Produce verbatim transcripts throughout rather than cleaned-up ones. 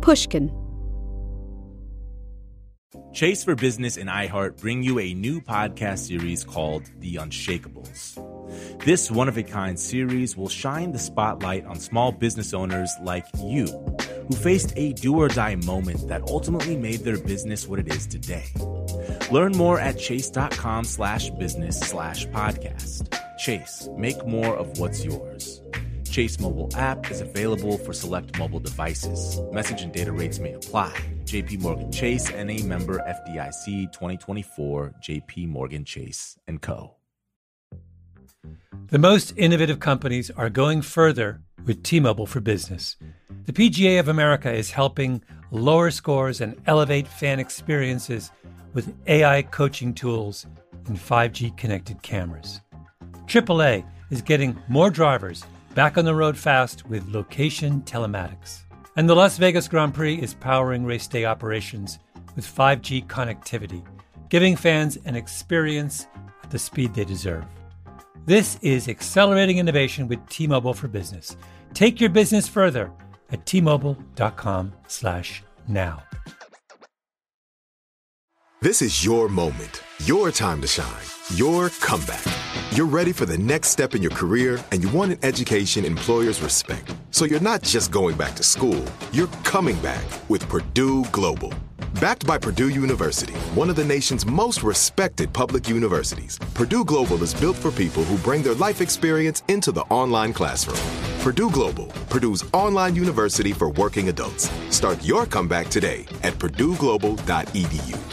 Pushkin. Chase for Business and iHeart bring you a new podcast series called The Unshakables. This one-of-a-kind series will shine the spotlight on small business owners like you, who faced a do-or-die moment that ultimately made their business what it is today. Learn more at chase.com slash business slash podcast. Chase, make more of what's yours. Chase mobile app is available for select mobile devices. Message and data rates may apply. J P Morgan Chase, N A member F D I C twenty twenty-four, J P Morgan Chase and Co. The most innovative companies are going further with T-Mobile for Business. The P G A of America is helping lower scores and elevate fan experiences with A I coaching tools and five G connected cameras. triple A is getting more drivers back on the road fast with location telematics. And the Las Vegas Grand Prix is powering race day operations with five G connectivity, giving fans an experience at the speed they deserve. This is accelerating innovation with T-Mobile for Business. Take your business further at T-Mobile.com slash now. This is your moment, your time to shine, your comeback. You're ready for the next step in your career, and you want an education employers respect. So you're not just going back to school, you're coming back with Purdue Global. Backed by Purdue University, one of the nation's most respected public universities, Purdue Global is built for people who bring their life experience into the online classroom. Purdue Global, Purdue's online university for working adults. Start your comeback today at purdue global dot e d u.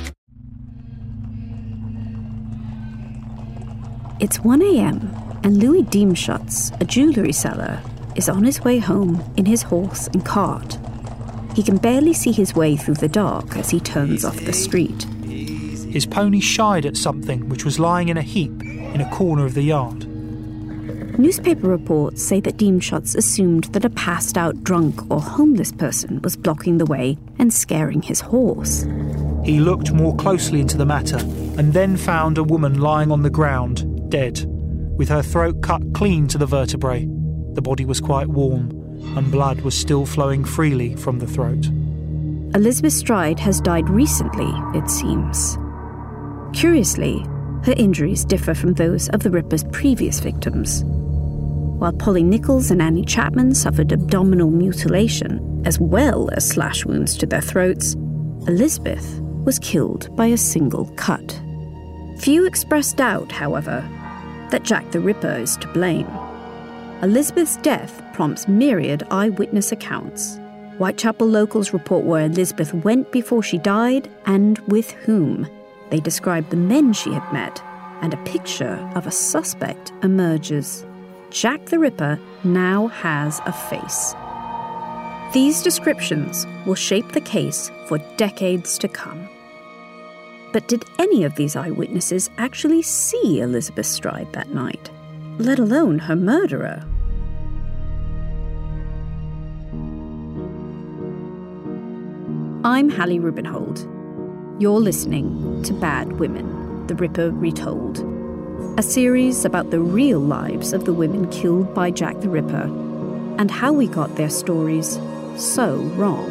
It's one a.m. and Louis Diemschutz, a jewelry seller, is on his way home in his horse and cart. He can barely see his way through the dark as he turns off the street. His pony shied at something which was lying in a heap in a corner of the yard. Newspaper reports say that Diemschutz assumed that a passed-out drunk or homeless person was blocking the way and scaring his horse. He looked more closely into the matter and then found a woman lying on the ground, dead, with her throat cut clean to the vertebrae. The body was quite warm, and blood was still flowing freely from the throat. Elizabeth Stride has died recently, it seems. Curiously, her injuries differ from those of the Ripper's previous victims. While Polly Nichols and Annie Chapman suffered abdominal mutilation, as well as slash wounds to their throats, Elizabeth was killed by a single cut. Few expressed doubt, however, that Jack the Ripper is to blame. Elizabeth's death prompts myriad eyewitness accounts. Whitechapel locals report where Elizabeth went before she died and with whom. They describe the men she had met, and a picture of a suspect emerges. Jack the Ripper now has a face. These descriptions will shape the case for decades to come. But did any of these eyewitnesses actually see Elizabeth Stride that night, let alone her murderer? I'm Hallie Rubenhold. You're listening to Bad Women, The Ripper Retold, a series about the real lives of the women killed by Jack the Ripper and how we got their stories so wrong.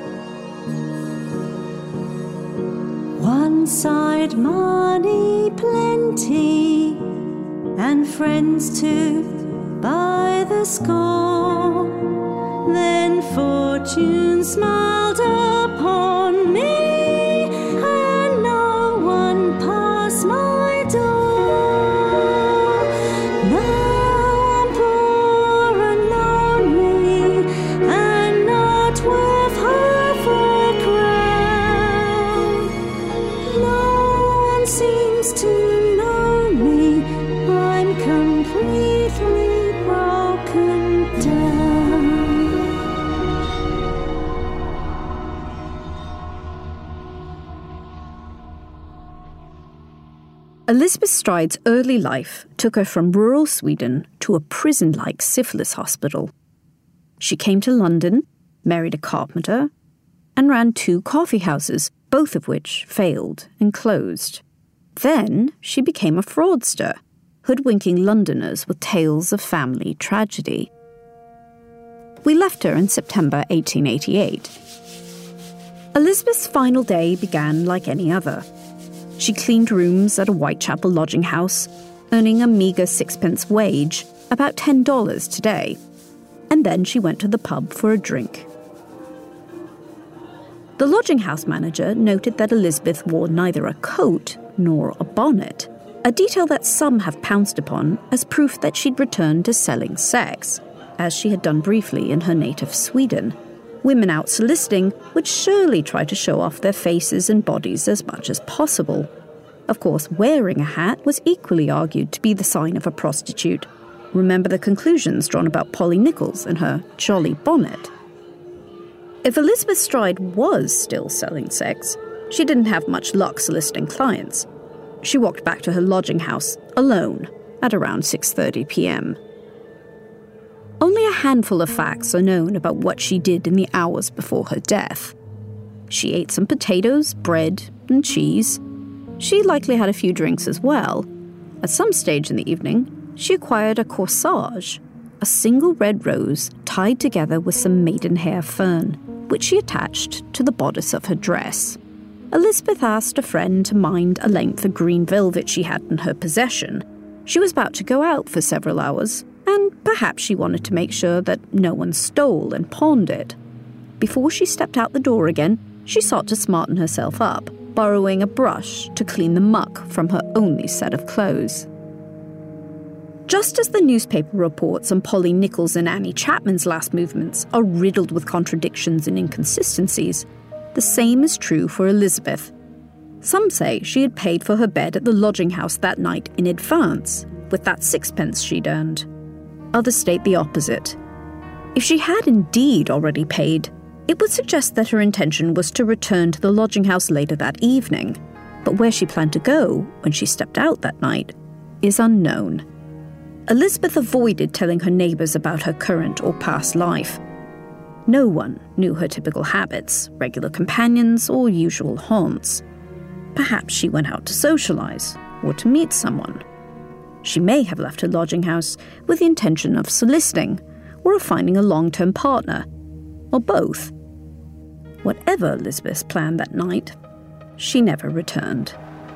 One side money plenty and friends to buy the score. Then fortune smiled upon me and no one passed my door. Now I'm poor and lonely and not worth half a crown. No one seems to know me. I'm completely broken down. Elizabeth Stride's early life took her from rural Sweden to a prison-like syphilis hospital. She came to London, married a carpenter, and ran two coffee houses, both of which failed and closed. Then she became a fraudster, hoodwinking Londoners with tales of family tragedy. We left her in September eighteen eighty-eight. Elizabeth's final day began like any other. She cleaned rooms at a Whitechapel lodging house, earning a meagre sixpence wage, about ten dollars today, and then she went to the pub for a drink. The lodging house manager noted that Elizabeth wore neither a coat nor a bonnet, a detail that some have pounced upon as proof that she'd returned to selling sex, as she had done briefly in her native Sweden. Women out soliciting would surely try to show off their faces and bodies as much as possible. Of course, wearing a hat was equally argued to be the sign of a prostitute. Remember the conclusions drawn about Polly Nichols and her jolly bonnet. If Elizabeth Stride was still selling sex, she didn't have much luck soliciting clients. She walked back to her lodging house, alone, at around six thirty p.m. Only a handful of facts are known about what she did in the hours before her death. She ate some potatoes, bread, and cheese. She likely had a few drinks as well. At some stage in the evening, she acquired a corsage, a single red rose tied together with some maidenhair fern, which she attached to the bodice of her dress. Elizabeth asked a friend to mind a length of green velvet she had in her possession. She was about to go out for several hours, and perhaps she wanted to make sure that no one stole and pawned it. Before she stepped out the door again, she sought to smarten herself up, borrowing a brush to clean the muck from her only set of clothes. Just as the newspaper reports on Polly Nichols and Annie Chapman's last movements are riddled with contradictions and inconsistencies, the same is true for Elizabeth. Some say she had paid for her bed at the lodging house that night in advance, with that sixpence she'd earned. Others state the opposite. If she had indeed already paid, it would suggest that her intention was to return to the lodging house later that evening, but where she planned to go when she stepped out that night is unknown. Elizabeth avoided telling her neighbours about her current or past life. No one knew her typical habits, regular companions, or usual haunts. Perhaps she went out to socialise or to meet someone. She may have left her lodging house with the intention of soliciting or of finding a long-term partner, or both. Whatever Elizabeth's plan that night, she never returned.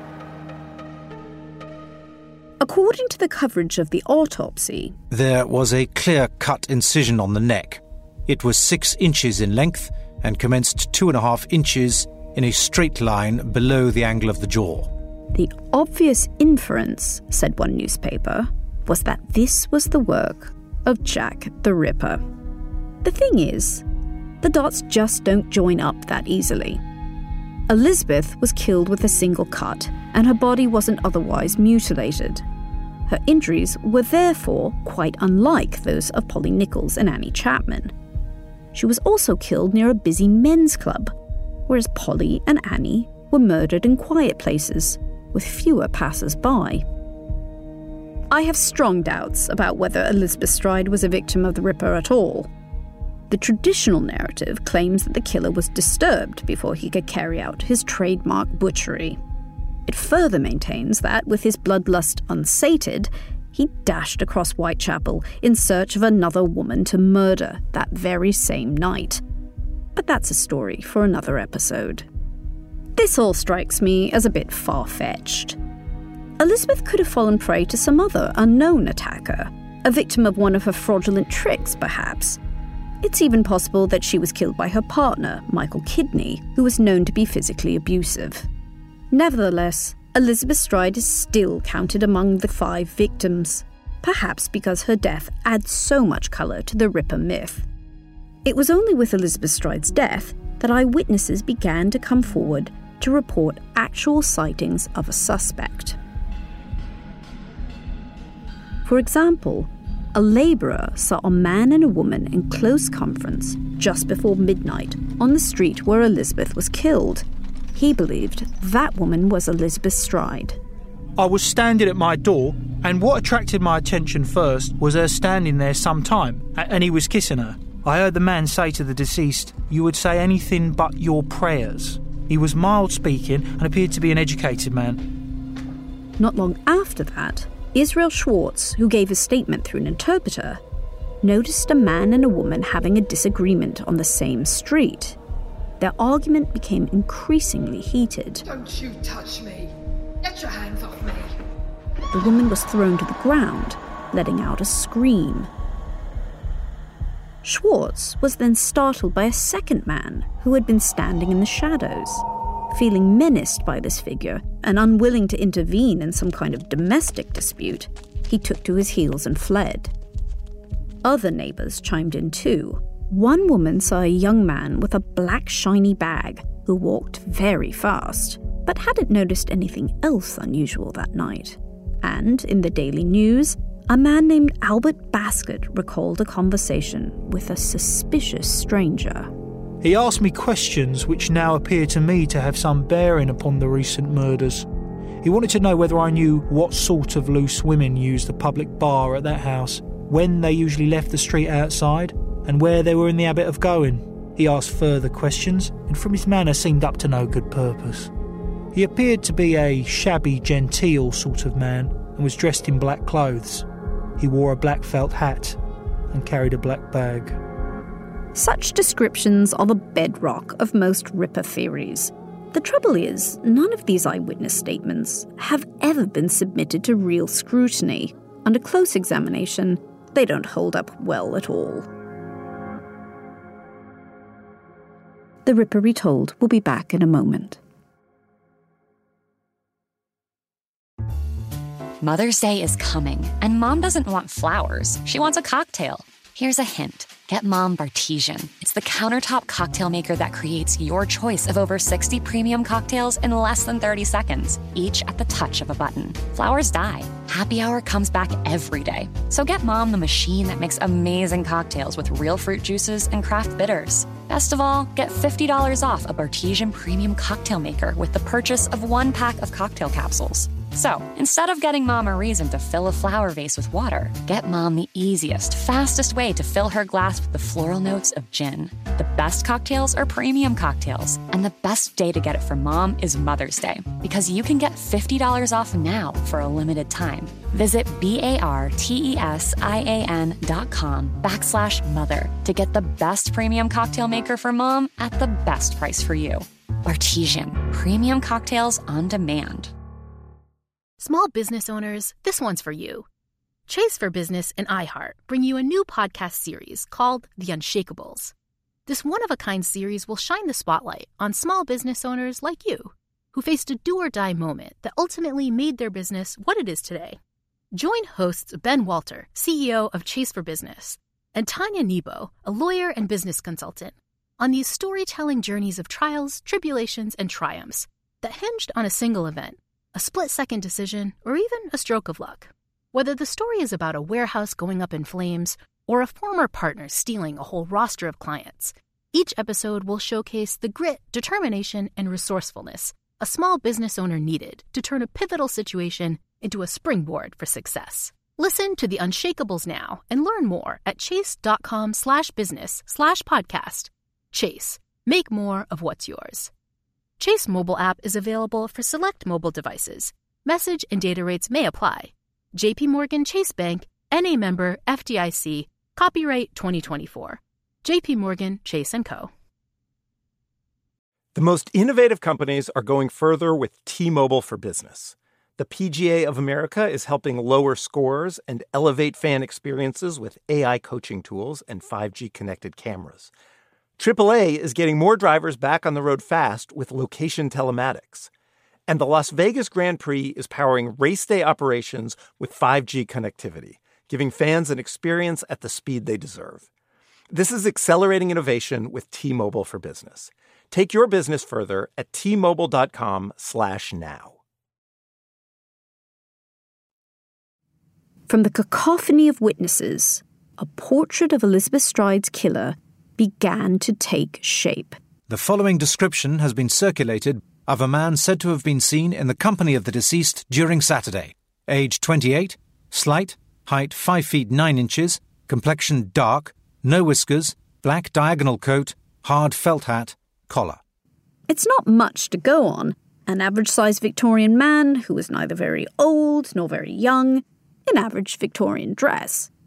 According to the coverage of the autopsy, there was a clear-cut incision on the neck. It was six inches in length and commenced two and a half inches in a straight line below the angle of the jaw. The obvious inference, said one newspaper, was that this was the work of Jack the Ripper. The thing is, the dots just don't join up that easily. Elizabeth was killed with a single cut, and her body wasn't otherwise mutilated. Her injuries were therefore quite unlike those of Polly Nichols and Annie Chapman. She was also killed near a busy men's club, whereas Polly and Annie were murdered in quiet places, with fewer passers-by. I have strong doubts about whether Elizabeth Stride was a victim of the Ripper at all. The traditional narrative claims that the killer was disturbed before he could carry out his trademark butchery. It further maintains that, with his bloodlust unsated, he dashed across Whitechapel in search of another woman to murder that very same night. But that's a story for another episode. This all strikes me as a bit far-fetched. Elizabeth could have fallen prey to some other unknown attacker, a victim of one of her fraudulent tricks, perhaps. It's even possible that she was killed by her partner, Michael Kidney, who was known to be physically abusive. Nevertheless, Elizabeth Stride is still counted among the five victims, perhaps because her death adds so much colour to the Ripper myth. It was only with Elizabeth Stride's death that eyewitnesses began to come forward to report actual sightings of a suspect. For example, a labourer saw a man and a woman in close conference just before midnight on the street where Elizabeth was killed. He believed that woman was Elizabeth Stride. I was standing at my door, and what attracted my attention first was her standing there some time, and he was kissing her. I heard the man say to the deceased, "You would say anything but your prayers." He was mild-speaking and appeared to be an educated man. Not long after that, Israel Schwartz, who gave his statement through an interpreter, noticed a man and a woman having a disagreement on the same street. Their argument became increasingly heated. Don't you touch me! Get your hands off me! The woman was thrown to the ground, letting out a scream. Schwartz was then startled by a second man who had been standing in the shadows. Feeling menaced by this figure and unwilling to intervene in some kind of domestic dispute, he took to his heels and fled. Other neighbours chimed in too. One woman saw a young man with a black shiny bag who walked very fast, but hadn't noticed anything else unusual that night. And in the Daily News, a man named Albert Baskett recalled a conversation with a suspicious stranger. He asked me questions which now appear to me to have some bearing upon the recent murders. He wanted to know whether I knew what sort of loose women used the public bar at that house, when they usually left the street outside, and where they were in the habit of going. He asked further questions, and from his manner seemed up to no good purpose. He appeared to be a shabby, genteel sort of man, and was dressed in black clothes. He wore a black felt hat and carried a black bag. Such descriptions are the bedrock of most Ripper theories. The trouble is, none of these eyewitness statements have ever been submitted to real scrutiny. Under close examination, they don't hold up well at all. The Ripper Retold will be back in a moment. Mother's Day is coming, and Mom doesn't want flowers. She wants a cocktail. Here's a hint. Get Mom Bartesian. It's the countertop cocktail maker that creates your choice of over sixty premium cocktails in less than thirty seconds, each at the touch of a button. Flowers die. Happy Hour comes back every day. So get Mom the machine that makes amazing cocktails with real fruit juices and craft bitters. Best of all, get fifty dollars off a Bartesian premium cocktail maker with the purchase of one pack of cocktail capsules. So, instead of getting Mom a reason to fill a flower vase with water, get Mom the easiest, fastest way to fill her glass with the floral notes of gin. The best cocktails are premium cocktails, and the best day to get it for Mom is Mother's Day, because you can get fifty dollars off now for a limited time. Visit B-A-R-T-E-S-I-A-N dot com backslash mother to get the best premium cocktail maker for Mom at the best price for you. Bartesian, premium cocktails on demand. Small business owners, this one's for you. Chase for Business and iHeart bring you a new podcast series called The Unshakables. This one-of-a-kind series will shine the spotlight on small business owners like you, who faced a do-or-die moment that ultimately made their business what it is today. Join hosts Ben Walter, C E O of Chase for Business, and Tanya Nebo, a lawyer and business consultant, on these storytelling journeys of trials, tribulations, and triumphs that hinged on a single event, a split-second decision, or even a stroke of luck. Whether the story is about a warehouse going up in flames or a former partner stealing a whole roster of clients, each episode will showcase the grit, determination, and resourcefulness a small business owner needed to turn a pivotal situation into a springboard for success. Listen to The Unshakables now and learn more at chase.com slash business slash podcast. Chase. Make more of what's yours. Chase mobile app is available for select mobile devices. Message and data rates may apply. J P Morgan Chase Bank, N A member, F D I C, copyright twenty twenty-four. J P Morgan Chase and Co. The most innovative companies are going further with T-Mobile for Business. The P G A of America is helping lower scores and elevate fan experiences with A I coaching tools and five G connected cameras. triple A is getting more drivers back on the road fast with location telematics. And the Las Vegas Grand Prix is powering race day operations with five G connectivity, giving fans an experience at the speed they deserve. This is accelerating innovation with T-Mobile for Business. Take your business further at T-Mobile.com slash now. From the cacophony of witnesses, a portrait of Elizabeth Stride's killer began to take shape. The following description has been circulated of a man said to have been seen in the company of the deceased during Saturday. Age twenty-eight, slight, height five feet nine inches, complexion dark, no whiskers, black diagonal coat, hard felt hat, collar. It's not much to go on. An average-sized Victorian man who was neither very old nor very young, in average Victorian dress.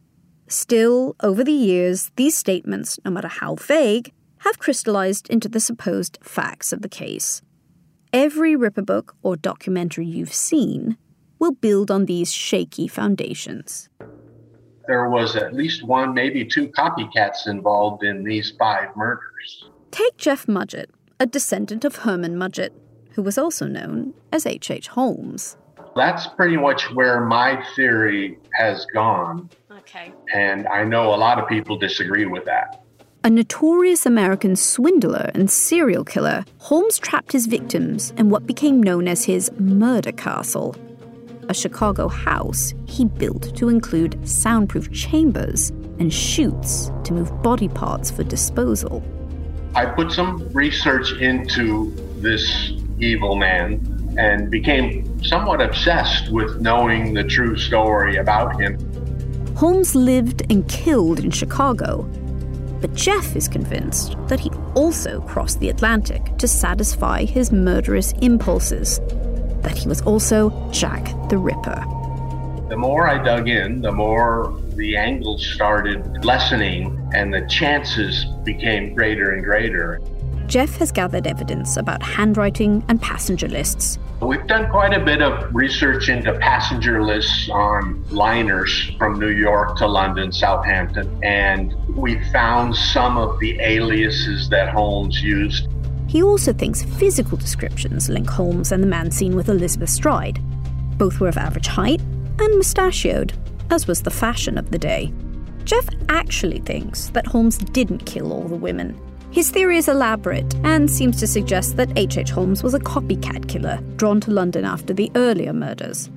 Still, over the years, these statements, no matter how vague, have crystallized into the supposed facts of the case. Every Ripper book or documentary you've seen will build on these shaky foundations. There was at least one, maybe two copycats involved in these five murders. Take Jeff Mudgett, a descendant of Herman Mudgett, who was also known as H H. Holmes. That's pretty much where my theory has gone. Okay. And I know a lot of people disagree with that. A notorious American swindler and serial killer, Holmes trapped his victims in what became known as his murder castle, a Chicago house he built to include soundproof chambers and chutes to move body parts for disposal. I put some research into this evil man and became somewhat obsessed with knowing the true story about him. Holmes lived and killed in Chicago, but Jeff is convinced that he also crossed the Atlantic to satisfy his murderous impulses, that he was also Jack the Ripper. The more I dug in, the more the angles started lessening and the chances became greater and greater. Jeff has gathered evidence about handwriting and passenger lists. We've done quite a bit of research into passenger lists on liners from New York to London, Southampton, and we found some of the aliases that Holmes used. He also thinks physical descriptions link Holmes and the man seen with Elizabeth Stride. Both were of average height and mustachioed, as was the fashion of the day. Jeff actually thinks that Holmes didn't kill all the women. His theory is elaborate and seems to suggest that H H. Holmes was a copycat killer drawn to London after the earlier murders.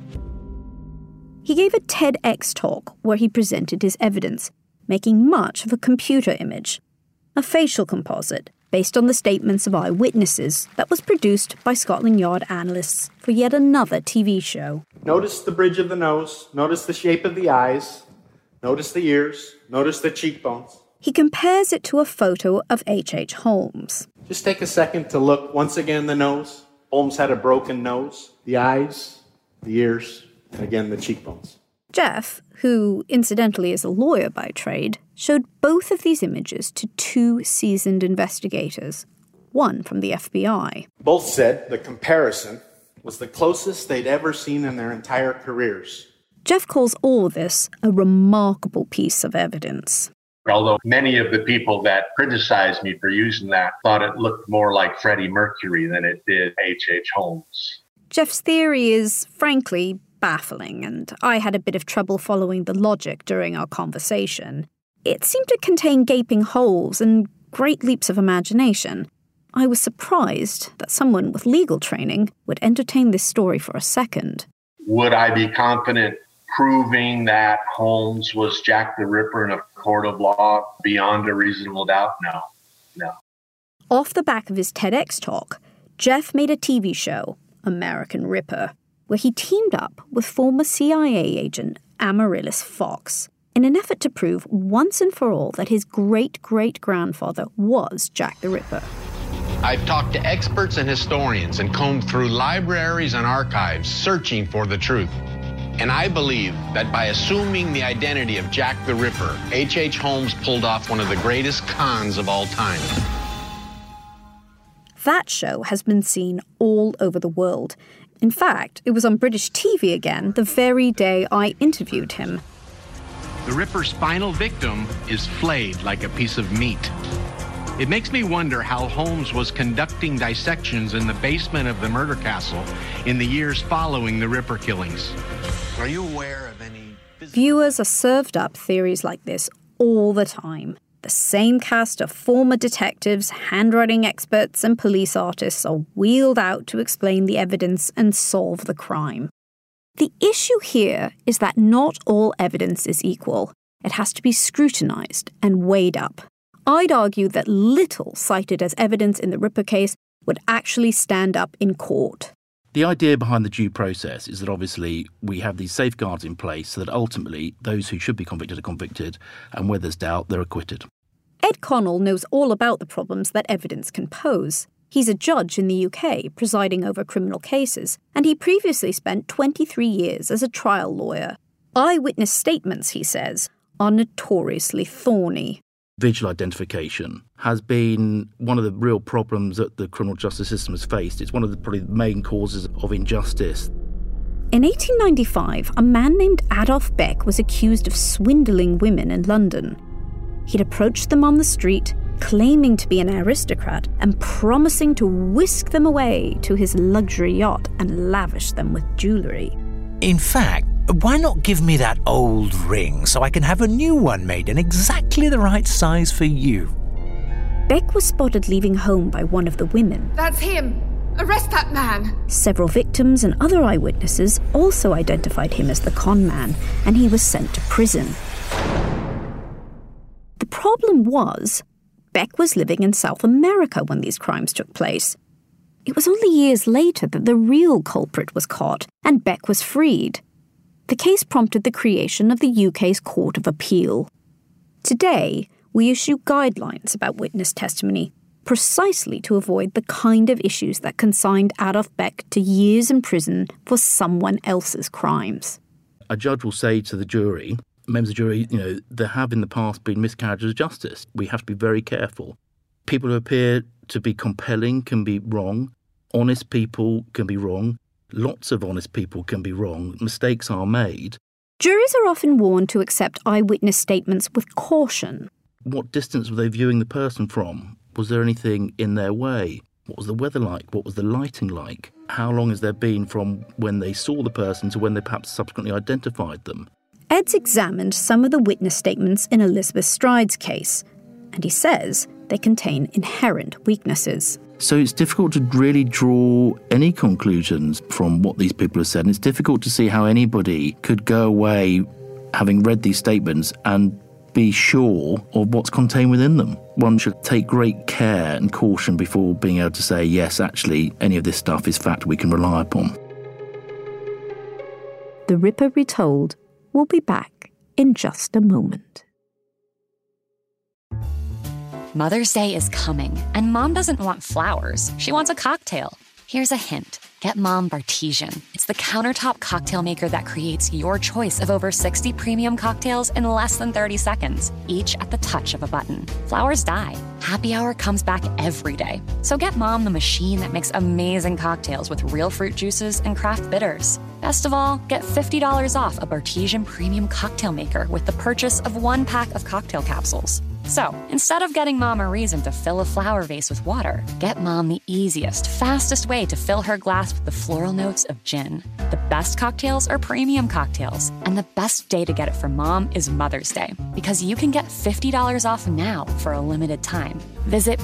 He gave a TEDx talk where he presented his evidence, making much of a computer image, a facial composite based on the statements of eyewitnesses that was produced by Scotland Yard analysts for yet another T V show. Notice the bridge of the nose, notice the shape of the eyes, notice the ears, notice the cheekbones. He compares it to a photo of H H. Holmes. Just take a second to look once again the nose. Holmes had a broken nose, the eyes, the ears, and again the cheekbones. Jeff, who incidentally is a lawyer by trade, showed both of these images to two seasoned investigators, one from the F B I. Both said the comparison was the closest they'd ever seen in their entire careers. Jeff calls all this a remarkable piece of evidence. Although many of the people that criticized me for using that thought it looked more like Freddie Mercury than it did H H. Holmes. Jeff's theory is, frankly, baffling, and I had a bit of trouble following the logic during our conversation. It seemed to contain gaping holes and great leaps of imagination. I was surprised that someone with legal training would entertain this story for a second. Would I be confident proving that Holmes was Jack the Ripper in a court of law beyond a reasonable doubt? No, no. Off the back of his TEDx talk, Jeff made a T V show, American Ripper, where he teamed up with former C I A agent Amaryllis Fox in an effort to prove once and for all that his great-great-grandfather was Jack the Ripper. I've talked to experts and historians and combed through libraries and archives searching for the truth. And I believe that by assuming the identity of Jack the Ripper, H H. Holmes pulled off one of the greatest cons of all time. That show has been seen all over the world. In fact, it was on British T V again the very day I interviewed him. The Ripper's final victim is flayed like a piece of meat. It makes me wonder how Holmes was conducting dissections in the basement of the murder castle in the years following the Ripper killings. Are you aware of any... Viewers are served up theories like this all the time. The same cast of former detectives, handwriting experts, and police artists are wheeled out to explain the evidence and solve the crime. The issue here is that not all evidence is equal. It has to be scrutinized and weighed up. I'd argue that little cited as evidence in the Ripper case would actually stand up in court. The idea behind the due process is that obviously we have these safeguards in place so that ultimately those who should be convicted are convicted, and where there's doubt, they're acquitted. Ed Connell knows all about the problems that evidence can pose. He's a judge in the U K, presiding over criminal cases, and he previously spent twenty-three years as a trial lawyer. Eyewitness statements, he says, are notoriously thorny. Visual identification has been one of the real problems that the criminal justice system has faced. It's one of the probably the main causes of injustice. In eighteen ninety-five, a man named Adolf Beck was accused of swindling women in London. He'd approached them on the street, claiming to be an aristocrat and promising to whisk them away to his luxury yacht and lavish them with jewellery. In fact, why not give me that old ring so I can have a new one made in exactly the right size for you? Beck was spotted leaving home by one of the women. That's him! Arrest that man! Several victims and other eyewitnesses also identified him as the con man, and he was sent to prison. The problem was, Beck was living in South America when these crimes took place. It was only years later that the real culprit was caught, and Beck was freed. The case prompted the creation of the U K's Court of Appeal. Today, we issue guidelines about witness testimony, precisely to avoid the kind of issues that consigned Adolf Beck to years in prison for someone else's crimes. A judge will say to the jury, members of the jury, you know, there have in the past been miscarriages of justice. We have to be very careful. People who appear to be compelling can be wrong. Honest people can be wrong. Lots of honest people can be wrong. Mistakes are made. Juries are often warned to accept eyewitness statements with caution. What distance were they viewing the person from? Was there anything in their way? What was the weather like? What was the lighting like? How long has there been from when they saw the person to when they perhaps subsequently identified them? Ed's examined some of the witness statements in Elizabeth Stride's case, and he says they contain inherent weaknesses. So it's difficult to really draw any conclusions from what these people have said, and it's difficult to see how anybody could go away having read these statements and be sure of what's contained within them. One should take great care and caution before being able to say, yes, actually, any of this stuff is fact we can rely upon. The Ripper Retold will be back in just a moment. Mother's Day is coming, and Mom doesn't want flowers. She wants a cocktail. Here's a hint. Get Mom Bartesian. It's the countertop cocktail maker that creates your choice of over sixty premium cocktails in less than thirty seconds, each at the touch of a button. Flowers die. Happy Hour comes back every day. So get Mom the machine that makes amazing cocktails with real fruit juices and craft bitters. Best of all, get fifty dollars off a Bartesian premium cocktail maker with the purchase of one pack of cocktail capsules. So, instead of getting Mom a reason to fill a flower vase with water, get Mom the easiest, fastest way to fill her glass with the floral notes of gin. The best cocktails are premium cocktails, and the best day to get it for Mom is Mother's Day, because you can get fifty dollars off now for a limited time. Visit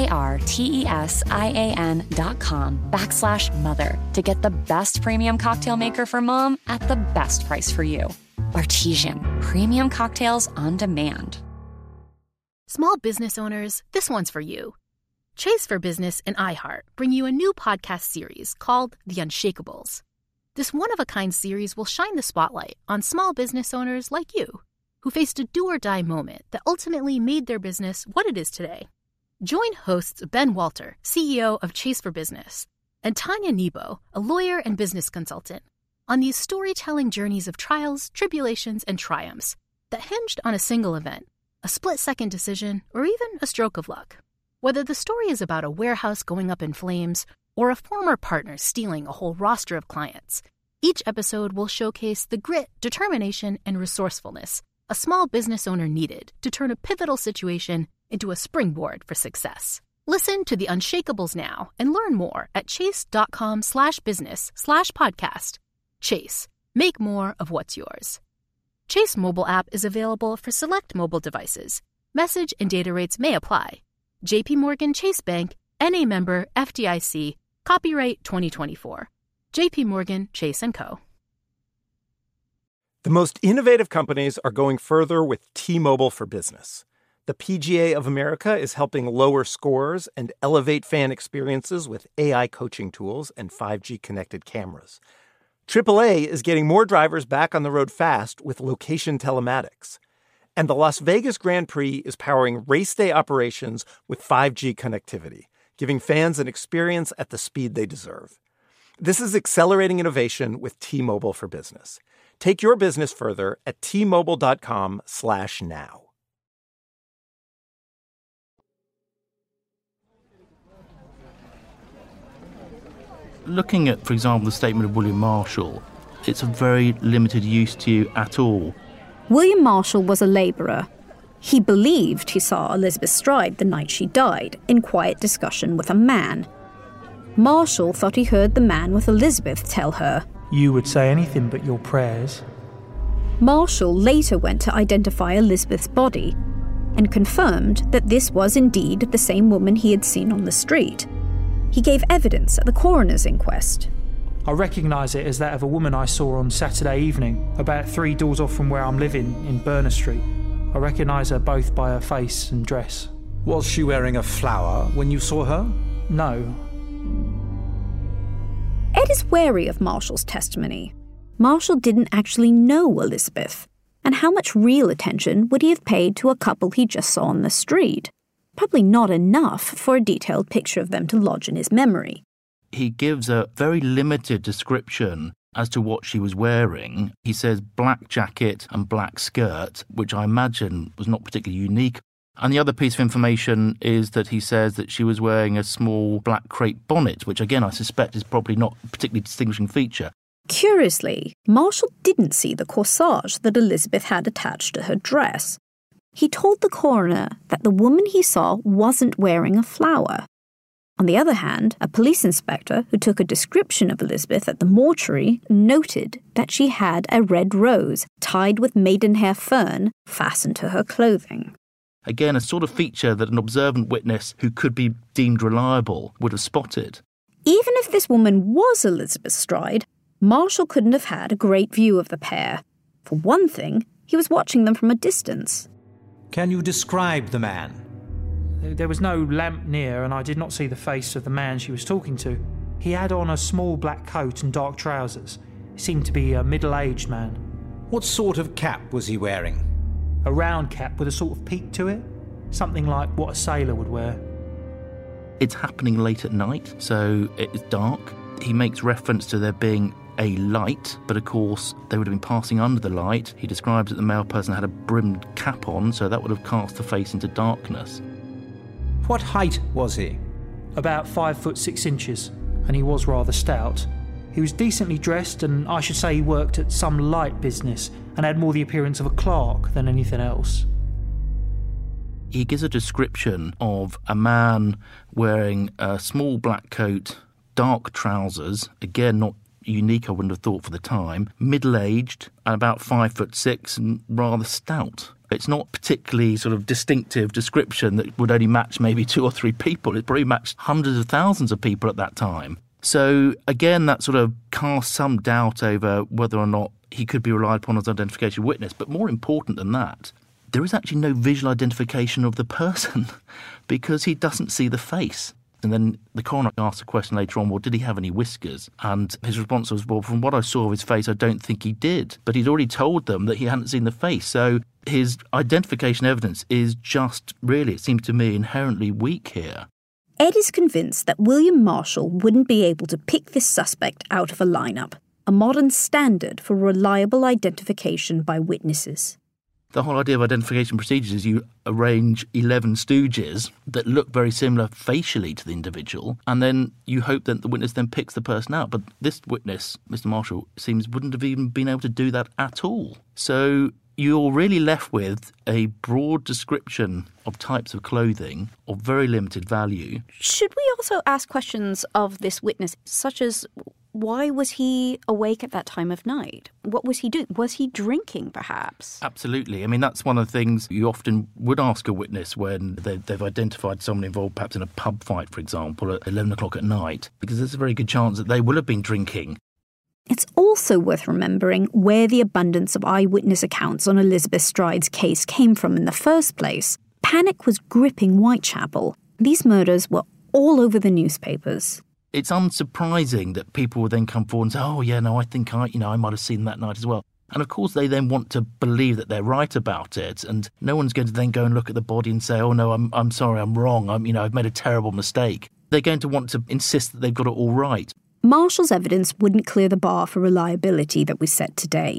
B-A-R-T-E-S-I-A-N dot com backslash mother to get the best premium cocktail maker for Mom at the best price for you. Bartesian, premium cocktails on demand. Small business owners, this one's for you. Chase for Business and iHeart bring you a new podcast series called The Unshakables. This one-of-a-kind series will shine the spotlight on small business owners like you, who faced a do-or-die moment that ultimately made their business what it is today. Join hosts Ben Walter, C E O of Chase for Business, and Tanya Nebo, a lawyer and business consultant, on these storytelling journeys of trials, tribulations, and triumphs that hinged on a single event, a split-second decision, or even a stroke of luck. Whether the story is about a warehouse going up in flames or a former partner stealing a whole roster of clients, each episode will showcase the grit, determination, and resourcefulness a small business owner needed to turn a pivotal situation into a springboard for success. Listen to The Unshakables now and learn more at chase.com slash business slash podcast. Chase. Make more of what's yours. Chase mobile app is available for select mobile devices. Message and data rates may apply. J P Morgan Chase Bank, N A member, F D I C, copyright twenty twenty-four. J P Morgan Chase and Co. The most innovative companies are going further with T-Mobile for Business. The P G A of America is helping lower scores and elevate fan experiences with A I coaching tools and five G connected cameras. triple A is getting more drivers back on the road fast with location telematics. And the Las Vegas Grand Prix is powering race day operations with five G connectivity, giving fans an experience at the speed they deserve. This is accelerating innovation with T-Mobile for Business. Take your business further at T-Mobile.com slash now. Looking at, for example, the statement of William Marshall, it's of very limited use to you at all. William Marshall was a labourer. He believed he saw Elizabeth Stride the night she died in quiet discussion with a man. Marshall thought he heard the man with Elizabeth tell her, "You would say anything but your prayers." Marshall later went to identify Elizabeth's body and confirmed that this was indeed the same woman he had seen on the street. He gave evidence at the coroner's inquest. I recognise it as that of a woman I saw on Saturday evening, about three doors off from where I'm living, in Burner Street. I recognise her both by her face and dress. Was she wearing a flower when you saw her? No. Ed is wary of Marshall's testimony. Marshall didn't actually know Elizabeth, and how much real attention would he have paid to a couple he just saw on the street? Probably not enough for a detailed picture of them to lodge in his memory. He gives a very limited description as to what she was wearing. He says black jacket and black skirt, which I imagine was not particularly unique. And the other piece of information is that he says that she was wearing a small black crepe bonnet, which again I suspect is probably not a particularly distinguishing feature. Curiously, Marshall didn't see the corsage that Elizabeth had attached to her dress. He told the coroner that the woman he saw wasn't wearing a flower. On the other hand, a police inspector who took a description of Elizabeth at the mortuary noted that she had a red rose tied with maidenhair fern fastened to her clothing. Again, a sort of feature that an observant witness who could be deemed reliable would have spotted. Even if this woman was Elizabeth Stride, Marshall couldn't have had a great view of the pair. For one thing, he was watching them from a distance. Can you describe the man? There was no lamp near, and I did not see the face of the man she was talking to. He had on a small black coat and dark trousers. He seemed to be a middle-aged man. What sort of cap was he wearing? A round cap with a sort of peak to it. Something like what a sailor would wear. It's happening late at night, so it's dark. He makes reference to there being a light, but of course they would have been passing under the light. He describes that the male person had a brimmed cap on, so that would have cast the face into darkness. What height was he? About five foot six inches, and he was rather stout. He was decently dressed, and I should say he worked at some light business and had more the appearance of a clerk than anything else. He gives a description of a man wearing a small black coat, dark trousers, again not unique I wouldn't have thought for the time, middle-aged and about five foot six and rather stout. It's not particularly sort of distinctive description that would only match maybe two or three people. It probably matched hundreds of thousands of people at that time. So again, that sort of casts some doubt over whether or not he could be relied upon as an identification witness. But more important than that, there is actually no visual identification of the person because he doesn't see the face. And then the coroner asked a question later on, well, did he have any whiskers? And his response was, well, from what I saw of his face, I don't think he did. But he'd already told them that he hadn't seen the face. So his identification evidence is just, really, it seems to me, inherently weak here. Ed is convinced that William Marshall wouldn't be able to pick this suspect out of a lineup, a modern standard for reliable identification by witnesses. The whole idea of identification procedures is you arrange eleven stooges that look very similar facially to the individual, and then you hope that the witness then picks the person out. But this witness, Mister Marshall, seems wouldn't have even been able to do that at all. So you're really left with a broad description of types of clothing of very limited value. Should we also ask questions of this witness, such as why was he awake at that time of night? What was he doing? Was he drinking, perhaps? Absolutely. I mean, that's one of the things you often would ask a witness when they've identified someone involved perhaps in a pub fight, for example, at eleven o'clock at night, because there's a very good chance that they will have been drinking. It's also worth remembering where the abundance of eyewitness accounts on Elizabeth Stride's case came from in the first place. Panic was gripping Whitechapel. These murders were all over the newspapers. It's unsurprising that people would then come forward and say, oh, yeah, no, I think I, you know, I might have seen that night as well. And of course, they then want to believe that they're right about it. And no one's going to then go and look at the body and say, oh, no, I'm I'm sorry, I'm wrong. I'm, you know, I've made a terrible mistake. They're going to want to insist that they've got it all right. Marshall's evidence wouldn't clear the bar for reliability that we set today.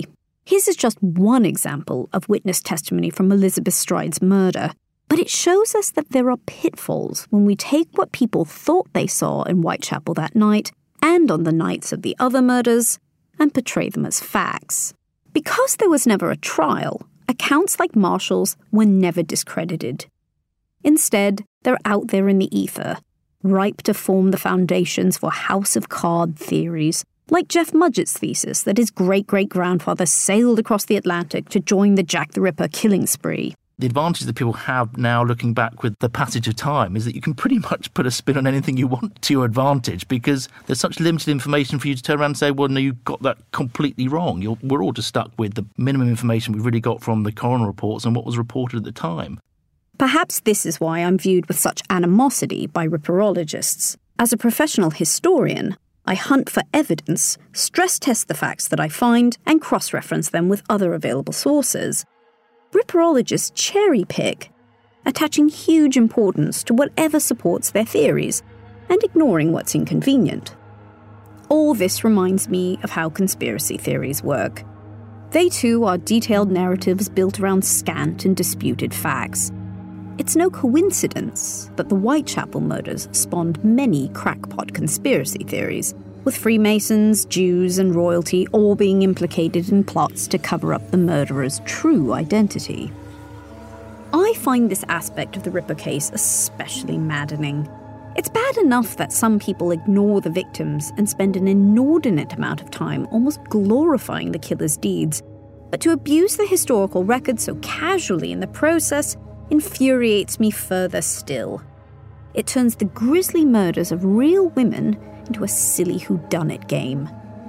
His is just one example of witness testimony from Elizabeth Stride's murder, but it shows us that there are pitfalls when we take what people thought they saw in Whitechapel that night and on the nights of the other murders and portray them as facts. Because there was never a trial, accounts like Marshall's were never discredited. Instead, they're out there in the ether, ripe to form the foundations for House of Card theories, like Jeff Mudgett's thesis that his great-great-grandfather sailed across the Atlantic to join the Jack the Ripper killing spree. The advantage that people have now looking back with the passage of time is that you can pretty much put a spin on anything you want to your advantage because there's such limited information for you to turn around and say, well, no, you got that completely wrong. You're, we're all just stuck with the minimum information we've really got from the coroner reports and what was reported at the time. Perhaps this is why I'm viewed with such animosity by ripperologists. As a professional historian, I hunt for evidence, stress-test the facts that I find, and cross-reference them with other available sources. Ripperologists cherry-pick, attaching huge importance to whatever supports their theories, and ignoring what's inconvenient. All this reminds me of how conspiracy theories work. They too are detailed narratives built around scant and disputed facts. It's no coincidence that the Whitechapel murders spawned many crackpot conspiracy theories, with Freemasons, Jews, and royalty all being implicated in plots to cover up the murderer's true identity. I find this aspect of the Ripper case especially maddening. It's bad enough that some people ignore the victims and spend an inordinate amount of time almost glorifying the killer's deeds, but to abuse the historical record so casually in the process infuriates me further still. It turns the grisly murders of real women into a silly whodunit game.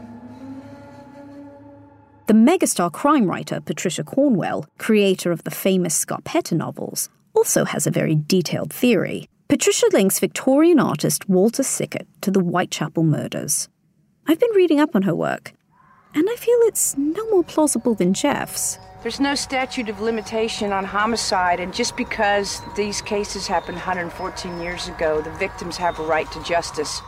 The megastar crime writer Patricia Cornwell, creator of the famous Scarpetta novels, also has a very detailed theory. Patricia links Victorian artist Walter Sickert to the Whitechapel murders. I've been reading up on her work, and I feel it's no more plausible than Jeff's. There's no statute of limitation on homicide, and just because these cases happened one hundred fourteen years ago, the victims have a right to justice.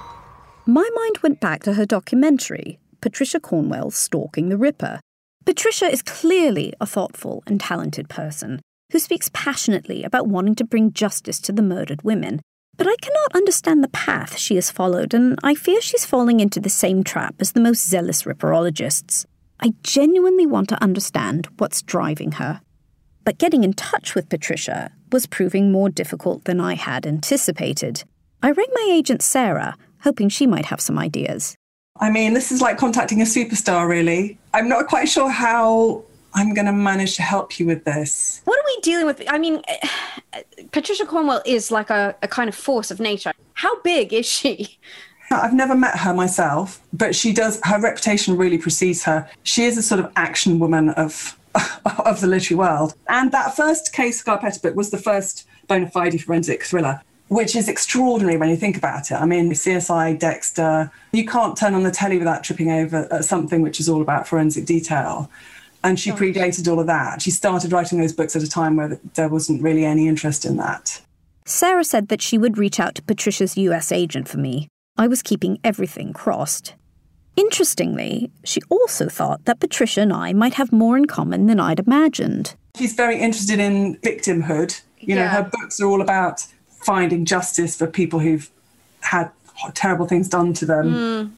My mind went back to her documentary, Patricia Cornwell's Stalking the Ripper. Patricia is clearly a thoughtful and talented person who speaks passionately about wanting to bring justice to the murdered women, but I cannot understand the path she has followed, and I fear she's falling into the same trap as the most zealous ripperologists. I genuinely want to understand what's driving her. But getting in touch with Patricia was proving more difficult than I had anticipated. I rang my agent Sarah, hoping she might have some ideas. I mean, this is like contacting a superstar, really. I'm not quite sure how I'm going to manage to help you with this. What are we dealing with? I mean, Patricia Cornwell is like a, a kind of force of nature. How big is she? I've never met her myself, but she does, her reputation really precedes her. She is a sort of action woman of of the literary world. And that first case, Scarpetta book, was the first bona fide forensic thriller, which is extraordinary when you think about it. I mean, C S I, Dexter, you can't turn on the telly without tripping over at something which is all about forensic detail. And she predated all of that. She started writing those books at a time where there wasn't really any interest in that. Sarah said that she would reach out to Patricia's U S agent for me. I was keeping everything crossed. Interestingly, she also thought that Patricia and I might have more in common than I'd imagined. She's very interested in victimhood. You know, Yeah. her books are all about finding justice for people who've had terrible things done to them.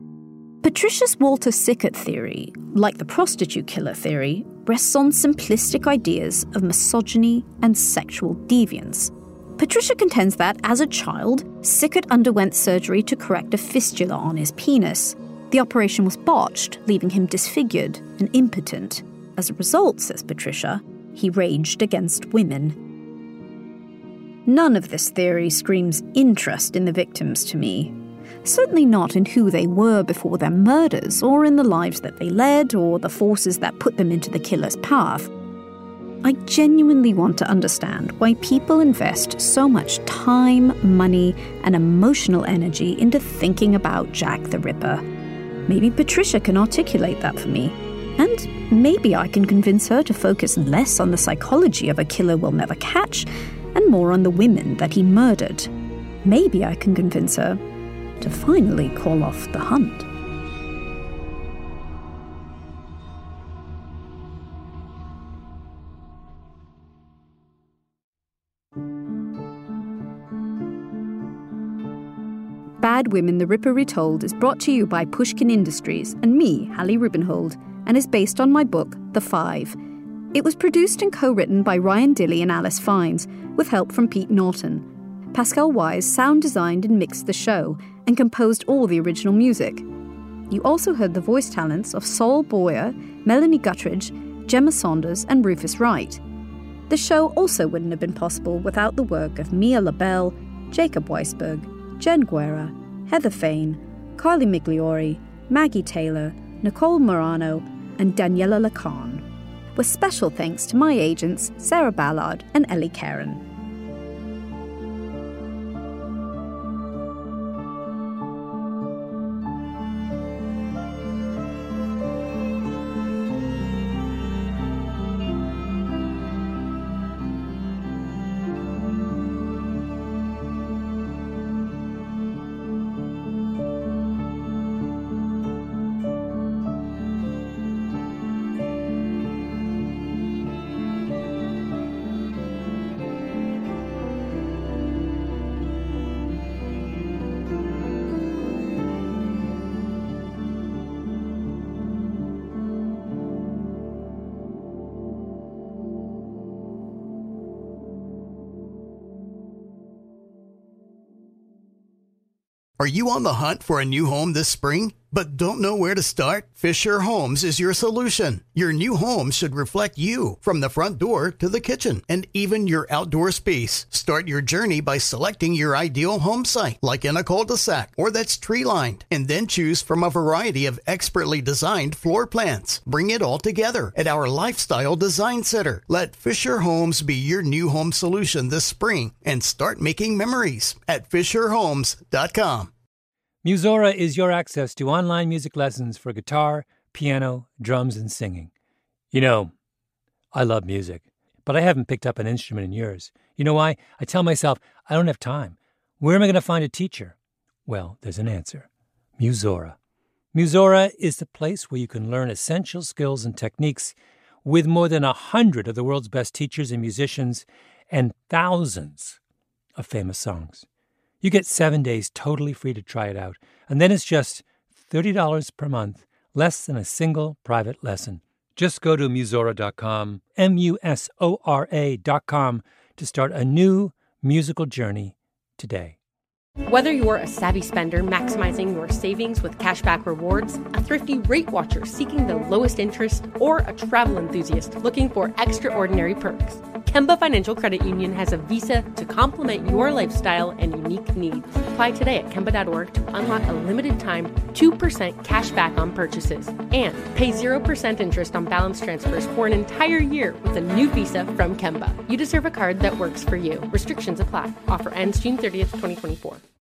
Mm. Patricia's Walter Sickert theory, like the prostitute killer theory, rests on simplistic ideas of misogyny and sexual deviance. Patricia contends that, as a child, Sickert underwent surgery to correct a fistula on his penis. The operation was botched, leaving him disfigured and impotent. As a result, says Patricia, he raged against women. None of this theory screams interest in the victims to me. Certainly not in who they were before their murders, or in the lives that they led, or the forces that put them into the killer's path. I genuinely want to understand why people invest so much time, money, and emotional energy into thinking about Jack the Ripper. Maybe Patricia can articulate that for me. And maybe I can convince her to focus less on the psychology of a killer we'll never catch, and more on the women that he murdered. Maybe I can convince her to finally call off the hunt. Bad Women the Ripper Retold is brought to you by Pushkin Industries and me, Hallie Rubenhold, and is based on my book, The Five. It was produced and co-written by Ryan Dilley and Alice Fiennes, with help from Pete Norton. Pascal Wise sound designed and mixed the show and composed all the original music. You also heard the voice talents of Saul Boyer, Melanie Guttridge, Gemma Saunders and Rufus Wright. The show also wouldn't have been possible without the work of Mia LaBelle, Jacob Weisberg, Jen Guerra, Heather Fain, Carly Migliori, Maggie Taylor, Nicole Morano, and Daniela Lacan. With special thanks to my agents, Sarah Ballard and Ellie Caron. Are you on the hunt for a new home this spring, but don't know where to start? Fisher Homes is your solution. Your new home should reflect you, from the front door to the kitchen, and even your outdoor space. Start your journey by selecting your ideal home site, like in a cul-de-sac or that's tree-lined, and then choose from a variety of expertly designed floor plans. Bring it all together at our Lifestyle Design Center. Let Fisher Homes be your new home solution this spring, and start making memories at fisher homes dot com. Musora is your access to online music lessons for guitar, piano, drums, and singing. You know, I love music, but I haven't picked up an instrument in years. You know why? I tell myself, I don't have time. Where am I going to find a teacher? Well, there's an answer. Musora. Musora is the place where you can learn essential skills and techniques with more than a hundred of the world's best teachers and musicians and thousands of famous songs. You get seven days totally free to try it out, and then it's just thirty dollars per month, less than a single private lesson. Just go to musora dot com, M U S O R A dot com, to start a new musical journey today. Whether you're a savvy spender maximizing your savings with cashback rewards, a thrifty rate watcher seeking the lowest interest, or a travel enthusiast looking for extraordinary perks, Kemba Financial Credit Union has a visa to complement your lifestyle and unique needs. Apply today at kemba dot org to unlock a limited-time two percent cash back on purchases and pay zero percent interest on balance transfers for an entire year with a new visa from Kemba. You deserve a card that works for you. Restrictions apply. Offer ends June thirtieth, twenty twenty-four.